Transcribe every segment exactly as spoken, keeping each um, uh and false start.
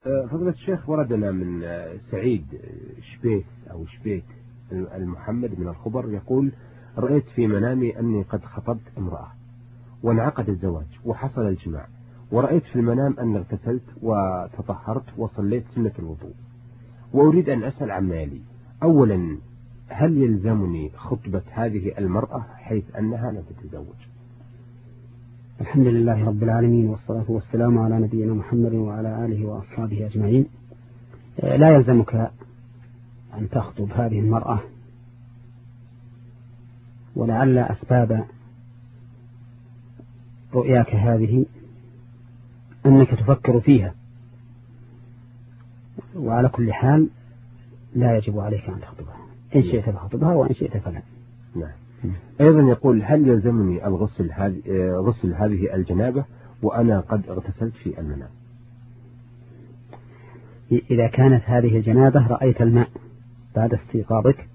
فضيلة الشيخ، وردنا من سعيد شبيت أو شبيت المحمد من الخبر يقول: رأيت في منامي أني قد خطبت امرأة وانعقد الزواج وحصل الجماع، ورأيت في المنام أني اغتسلت وتطهرت وصليت سنة الوضوء، وأريد أن أسأل عما يلي. أولا، هل يلزمني خطبة هذه المرأة حيث أنها لا تتزوج؟ الحمد لله رب العالمين، والصلاة والسلام على نبينا محمد وعلى آله وأصحابه أجمعين. لا يلزمك أن تخطب هذه المرأة، ولعل أسباب رؤياك هذه أنك تفكر فيها، وعلى كل حال لا يجب عليك أن تخطبها، إن شئت فخطبها وإن شئت فلا. نعم. أيضا يقول: هل يلزمني الغسل هذه غسل هذه الجنابة وأنا قد اغتسلت في المنام؟ إذا كانت هذه الجنابة رأيت الماء بعد استيقاظك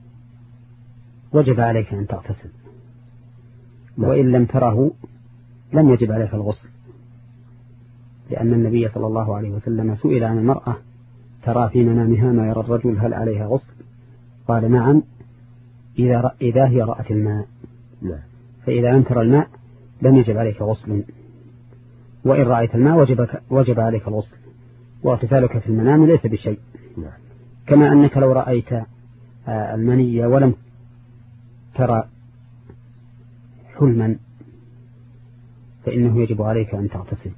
وجب عليك أن تغتسل، وإن لم تره لم يجب عليك الغسل، لأن النبي صلى الله عليه وسلم سئل عن المرأة ترى في منامها ما يرى الرجل هل عليها غسل؟ قال: نعم، إذا, إذا هي رأت الماء. نعم. فإذا لم ترى الماء لم يجب عليك غسل، وإن رأيت الماء وجب, وجب عليك الغسل، واغتسالك في المنام ليس بشيء. نعم. كما أنك لو رأيت المني ولم ترى حلما فإنه يجب عليك أن تغتسل.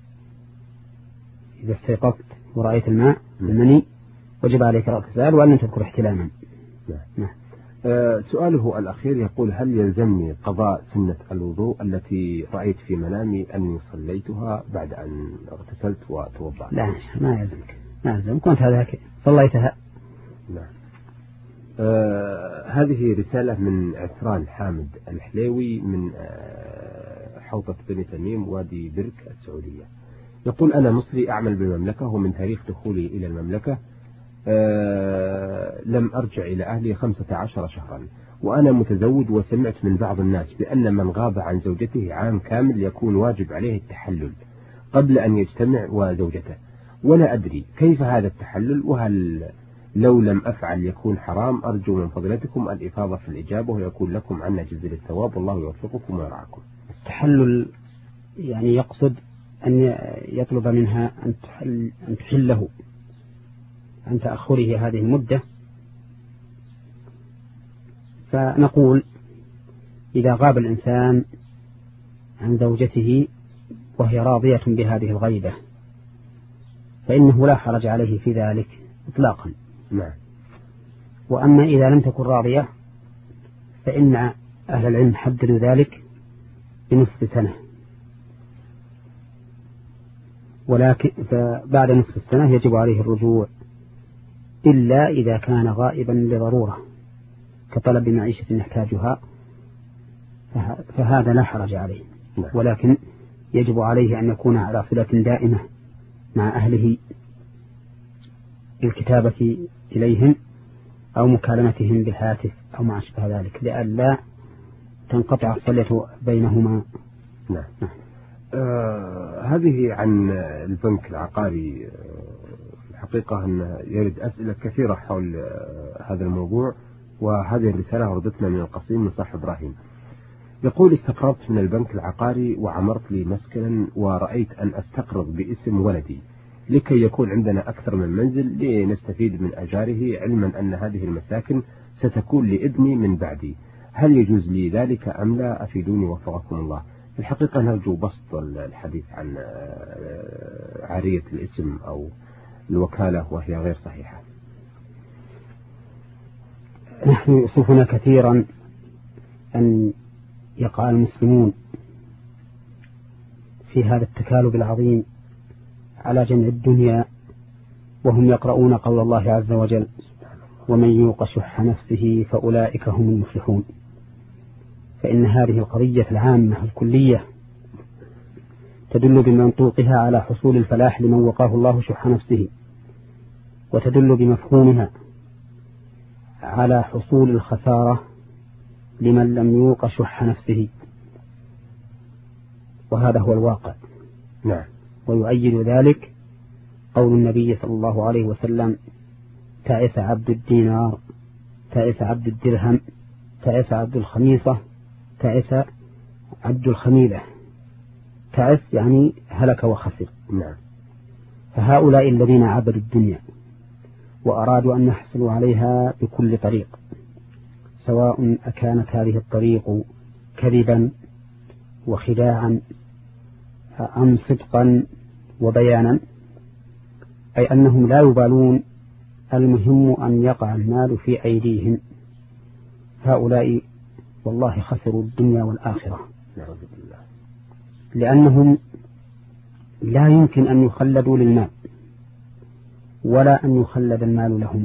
إذا استيقظت ورأيت الماء المني وجب عليك الاغتسال وأن تذكر احتلاما. نعم. نعم. أه سؤاله الأخير يقول: هل يلزمني قضاء سنة الوضوء التي رأيت في منامي أني صليتها بعد أن اغتسلت وتوضأت؟ لا، ما يلزمك، ما يلزمك، كنت هذاك صليتها. نعم. أه هذه رسالة من عثران حامد الحليوي من أه حوطة بني تميم وادي برك السعودية. يقول: أنا مصري أعمل بالمملكة، ومن تاريخ دخولي إلى المملكة أه لم أرجع إلى أهلي خمسة عشر شهرا، وأنا متزوج، وسمعت من بعض الناس بأن من غاب عن زوجته عام كامل يكون واجب عليه التحلل قبل أن يجتمع وزوجته، ولا أدري كيف هذا التحلل، وهل لو لم أفعل يكون حرام؟ أرجو من فضيلتكم الإفاضة في الإجابة، ويكون لكم عنا جزيل الثواب، والله يوفقكم ويرعاكم. التحلل يعني يقصد أن يطلب منها أن تحل أن تحله عن تأخره هذه المدة. فنقول: إذا غاب الإنسان عن زوجته وهي راضية بهذه الغيبة فإنه لا حرج عليه في ذلك إطلاقا. نعم. وأما إذا لم تكن راضية فإن أهل العلم حددوا ذلك بنصف سنة، ولكن فبعد نصف السنة يجب عليه الرجوع، إلا إذا كان غائبا لضرورة كطلب معيشة يحتاجها، فهذا لا حرج عليه. ولكن يجب عليه أن يكون على صلة دائمة مع أهله، الكتابة إليهم أو مكالمتهم بالهاتف أو ما أشبه ذلك، لئلا تنقطع الصلة بينهما. نعم. نعم. آه هذه عن البنك العقاري. آه الحقيقة أن يرد أسئلة كثيرة حول آه هذا الموضوع، وهذه الرسالة وردتنا من القصيم من صاحب إبراهيم. يقول: استقرضت من البنك العقاري وعمرت لي مسكنا، ورأيت أن أستقرض باسم ولدي لكي يكون عندنا أكثر من منزل لنستفيد من أجاره، علما أن هذه المساكن ستكون لابني من بعدي. هل يجوز لي ذلك أم لا؟ أفيدوني وفقكم الله. الحقيقة نرجو بسط الحديث عن عارية الاسم أو الوكالة وهي غير صحيحة. نحن يؤسفنا كثيرا أن يقع المسلمون في هذا التكالب العظيم على جمع الدنيا وهم يقرؤون قول الله عز وجل: ومن يوق شح نفسه فأولئك هم المفلحون. فإن هذه القضية العامة الكلية تدل بمنطوقها على حصول الفلاح لمن وقاه الله شح نفسه، وتدل بمفهومها على حصول الخسارة لمن لم يوق شح نفسه، وهذا هو الواقع. نعم. ويؤيد ذلك قول النبي صلى الله عليه وسلم: تعس عبد الدينار، تعس عبد الدرهم، تعس عبد الخميصة، تعس عبد الخميلة. تعس يعني هلك وخسر. نعم. فهؤلاء الذين عبدوا الدنيا وأرادوا أن يحصلوا عليها بكل طريق، سواء أكانت هذه الطريق كذبا وخداعا أم صدقا وبيانا، أي أنهم لا يبالون، المهم أن يقع المال في أيديهم، هؤلاء والله خسروا الدنيا والآخرة، لأنهم لا يمكن أن يخلدوا للمال ولا أن يخلد المال لهم،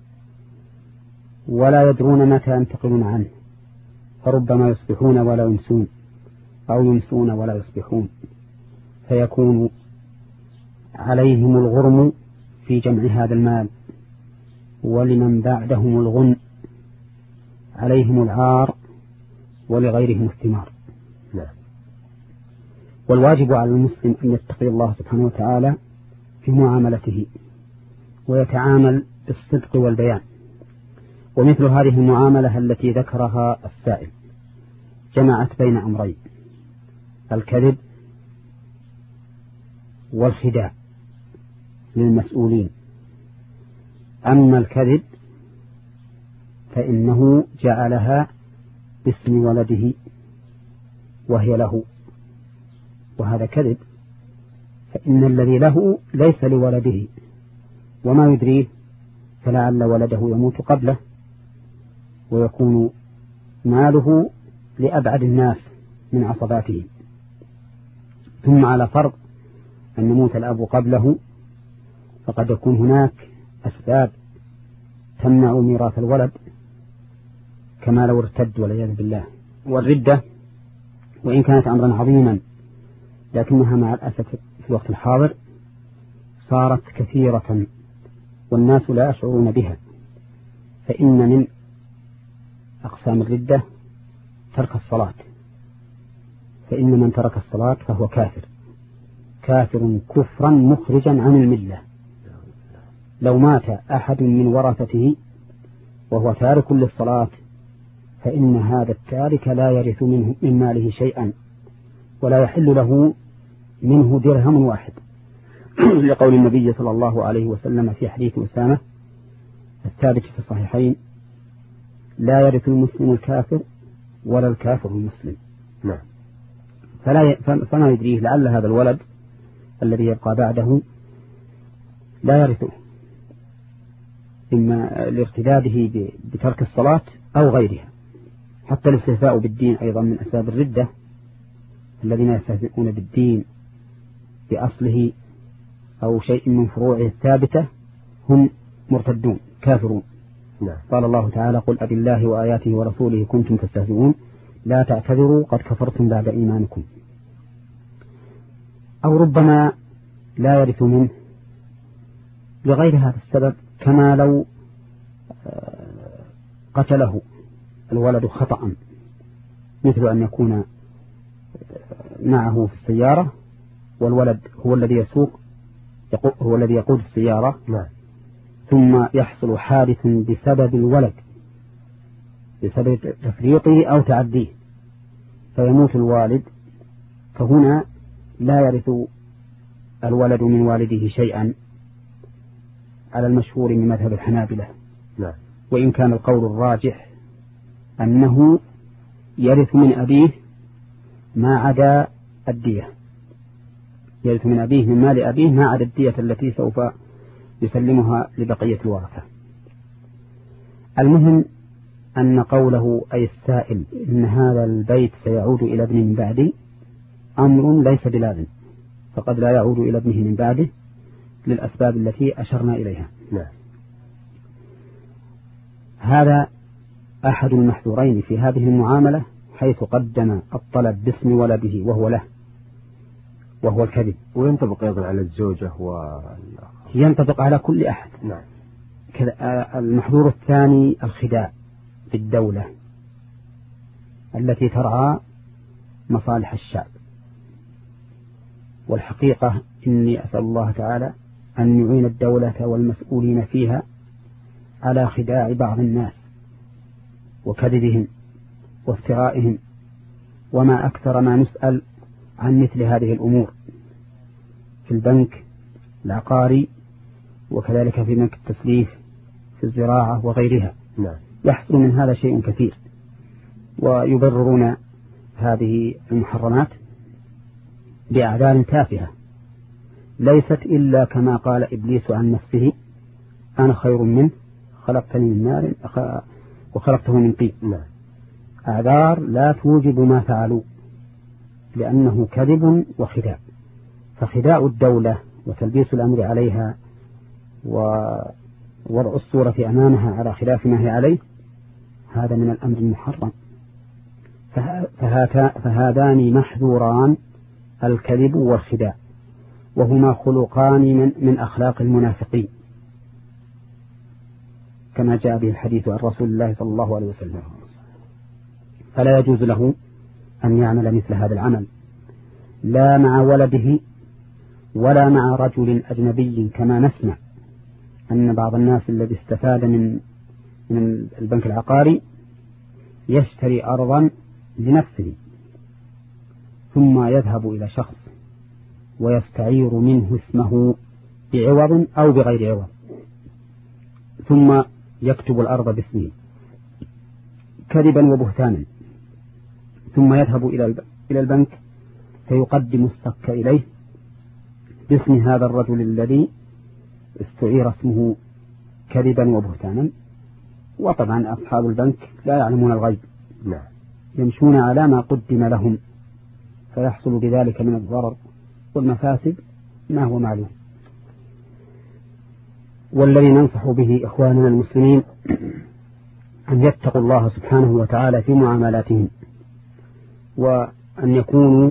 ولا يدرون متى ينتقلون عنه، فربما يصبحون ولا يمسون، أو يمسون ولا يصبحون، فيكون عليهم الغرم في جمع هذا المال، ولمن بعدهم الغن، عليهم العار ولغيرهم الثمار. نعم. والواجب على المسلم أن يتقي الله سبحانه وتعالى في معاملته، ويتعامل بالصدق والبيان. ومثل هذه المعاملة التي ذكرها السائل جمعت بين أمرين: الكذب والخداع للمسؤولين. أما الكذب فإنه جعلها باسم ولده وهي له، وهذا كذب، فإن الذي له ليس لولده، وما يدريه فلعل ولده يموت قبله ويكون ماله لأبعد الناس من عصباته. ثم على فرض أن يموت الأب قبله، فقد يكون هناك أسباب تمنع ميراث الولد، كما لو ارتد والعياذ بالله. والردة وإن كانت أمرا عظيما، لكنها مع الأسف في الوقت الحاضر صارت كثيرة والناس لا يشعرون بها. فإن من أقسام الردة ترك الصلاة، فإن من ترك الصلاة فهو كافر، كافر كفرا مخرجا عن الملة. لو مات أحد من ورثته وهو تارك للصلاة فإن هذا التارك لا يرث منه من ماله شيئا، ولا يحل له منه درهم واحد، لقول النبي صلى الله عليه وسلم في حديث أسامة الثابت في الصحيحين: لا يرث المسلم الكافر ولا الكافر المسلم. نعم. فلا فما يدريه، لعل هذا الولد الذي يبقى بعده لا يرثه، إما لارتداده بترك الصلاة أو غيرها. حتى الاستهزاء بالدين أيضا من أسباب الردة، الذين يستهزئون بالدين بأصله أو شيء من فروعه الثابتة هم مرتدون كافرون. نعم. قال الله تعالى: قل أبي الله وآياته ورسوله كنتم تستهزئون لا تعتذروا قد كفرتم بعد إيمانكم. أو ربما لا يرث منه لغير هذا السبب، كما لو قتله الولد خطأ، مثل أن يكون معه في السيارة والولد هو الذي يسوق، هو الذي يقود السيارة. نعم. ثم يحصل حادث بسبب الولد، بسبب تفريطه أو تعديه، فيموت الوالد، فهنا لا يرث الولد من والده شيئا على المشهور من مذهب الحنابلة. نعم. وإن كان القول الراجح أنه يرث من أبيه ما عدا الدية، يرث من أبيه من مال أبيه ما عدا الدية التي سوف يسلمها لبقية الورثة. المهم أن قوله أي السائل إن هذا البيت سيعود إلى ابنه من بعدي أمر ليس بلازم، فقد لا يعود إلى ابنه من بعده للأسباب التي أشرنا إليها. نعم. هذا أحد المحذورين في هذه المعاملة، حيث قدم الطلب باسم ولده وهو له، وهو الكذب. وينطبق أيضا على الزوجة و ينطبق على كل أحد. نعم. المحذور الثاني الخداع بالدولة التي ترعى مصالح الشعب. والحقيقة إني أسأل الله تعالى أن يعين الدولة والمسؤولين فيها على خداع بعض الناس وكذبهم وافترائهم، وما أكثر ما نسأل عن مثل هذه الأمور في البنك العقاري وكذلك في بنك التسليف في الزراعة وغيرها. نعم. يحصل من هذا شيء كثير، ويبررون هذه المحرمات بأعذار تافهة ليست إلا كما قال إبليس عن نفسه: أنا خير منه خلقتني من نار وخلقته من طين. نعم. أعذار لا توجب ما فعلوا، لأنه كذب وخداع. فخداع الدولة وتلبيس الأمر عليها ووضع الصورة أمامها على خلاف ما هي عليه هذا من الأمر المحرم. فهذان محذوران، الكذب والخداع، وهما خلقان من, من أخلاق المنافقين كما جاء به الحديث عن رسول الله صلى الله عليه وسلم. فلا يجوز له أن يعمل مثل هذا العمل لا مع ولده ولا مع رجل أجنبي، كما نسمع أن بعض الناس الذي استفاد من من البنك العقاري يشتري أرضا لنفسه ثم يذهب إلى شخص ويستعير منه اسمه بعوض أو بغير عوض، ثم يكتب الأرض باسمه كذبا وبهتانا، ثم يذهب إلى البنك فيقدم الصك إليه باسم هذا الرجل الذي استعير اسمه كذبا وبهتانا. وطبعا أصحاب البنك لا يعلمون الغيب، نعم، يمشون على ما قدم لهم، فيحصل بذلك من الضرر والمفاسد ما هو معلوم. والذي ننصح به إخواننا المسلمين أن يتقوا الله سبحانه وتعالى في معاملاتهم، وأن يكونوا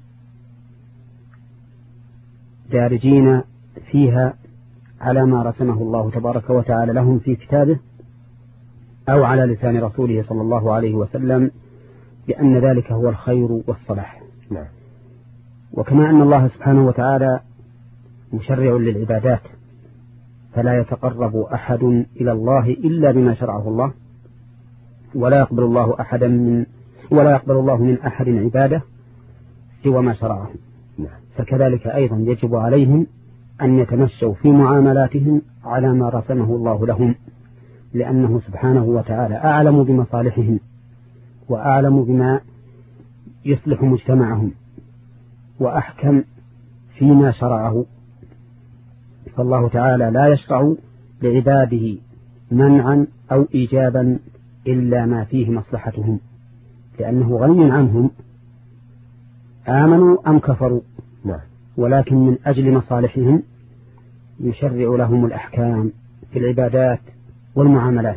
دارجين فيها على ما رسمه الله تبارك وتعالى لهم في كتابه أو على لسان رسوله صلى الله عليه وسلم، بأن ذلك هو الخير والصلاح. نعم. وكما أن الله سبحانه وتعالى مشرع للعبادات، فلا يتقرب أحد إلى الله إلا بما شرعه الله، ولا يقبل الله أحدا من ولا يقبل الله من أحد عبادة سوى ما شرعه. نعم. فكذلك أيضا يجب عليهم أن يتمشوا في معاملاتهم على ما رسمه الله لهم، لأنه سبحانه وتعالى أعلم بمصالحهم وأعلم بما يصلح مجتمعهم وأحكم فيما شرعه. فالله تعالى لا يشرع لعباده منعا أو إيجابا إلا ما فيه مصلحتهم، لأنه غني عنهم آمنوا أم كفروا. نعم. ولكن من أجل مصالحهم يشرع لهم الأحكام في العبادات والمعاملات،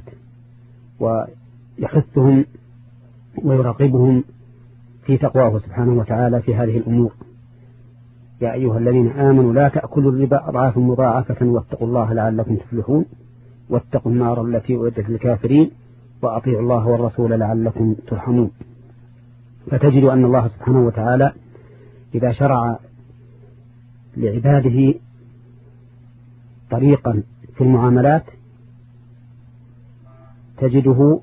ويحثهم ويراقبهم في تقواه سبحانه وتعالى في هذه الأمور. يا أيها الذين آمنوا لا تأكلوا الربا أضعافا مضاعفة واتقوا الله لعلكم تفلحون واتقوا النار التي أعدت للكافرين وأطيعوا الله والرسول لعلكم ترحمون. فتجد أن الله سبحانه وتعالى إذا شرع لعباده طريقا في المعاملات تجده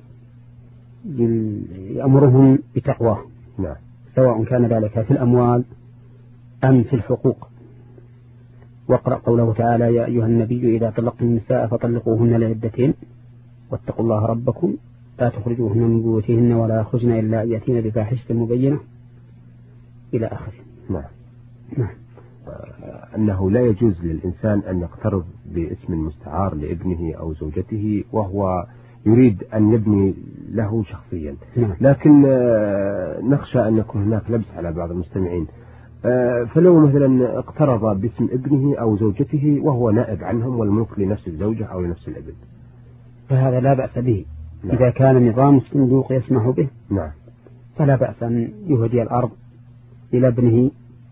يأمرهم بتقواه. نعم. سواء كان ذلك في الأموال أم في الحقوق. واقرأ قوله تعالى: يا أيها النبي إذا طلقتم النساء فطلقوهن لعدتهن واتقوا الله ربكم لا تخرجوهن من بيوتهن ولا يخرجن إلا أن يأتين بفاحشة مبينة إلى آخره. نعم. نعم. أنه لا يجوز للإنسان أن يقترض باسم مستعار لابنه أو زوجته وهو يريد أن يبني له شخصيا. نعم. لكن نخشى أن يكون هناك لبس على بعض المستمعين، فلو مثلا اقترض باسم ابنه أو زوجته وهو نائب عنهم والملك لنفس الزوجة أو لنفس الابن، فهذا لا بأس به. نعم. إذا كان نظام الصندوق يسمح به، نعم، فلا بأس أن يهدي الأرض إلى ابنه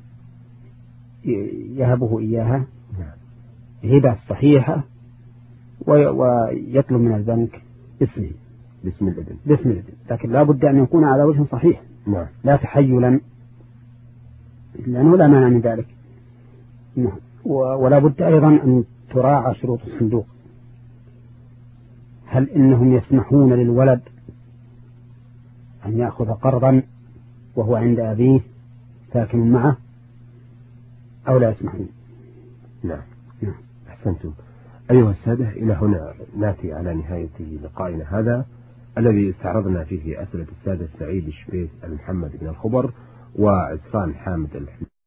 يهبه إياها هبة صحيحة ويطلب من البنك اسمه باسم الابن باسم الابن، لكن لا بد أن يكون على وجه صحيح. نعم. لا تحيلا، لأنه لا مانع من ذلك. نعم. ولا بد أيضا أن تراعى شروط الصندوق. هل إنهم يسمحون للولد أن يأخذ قرضا وهو عند أبيه ساكن معه أو لا يسمحون؟ نعم. نعم. أحسنتم. أيها السادة، إلى هنا نأتي على نهاية لقائنا هذا الذي استعرضنا فيه أسئلة السادة سعيد الشبيس المحمد بن الخبر وعسران حامد الحمد.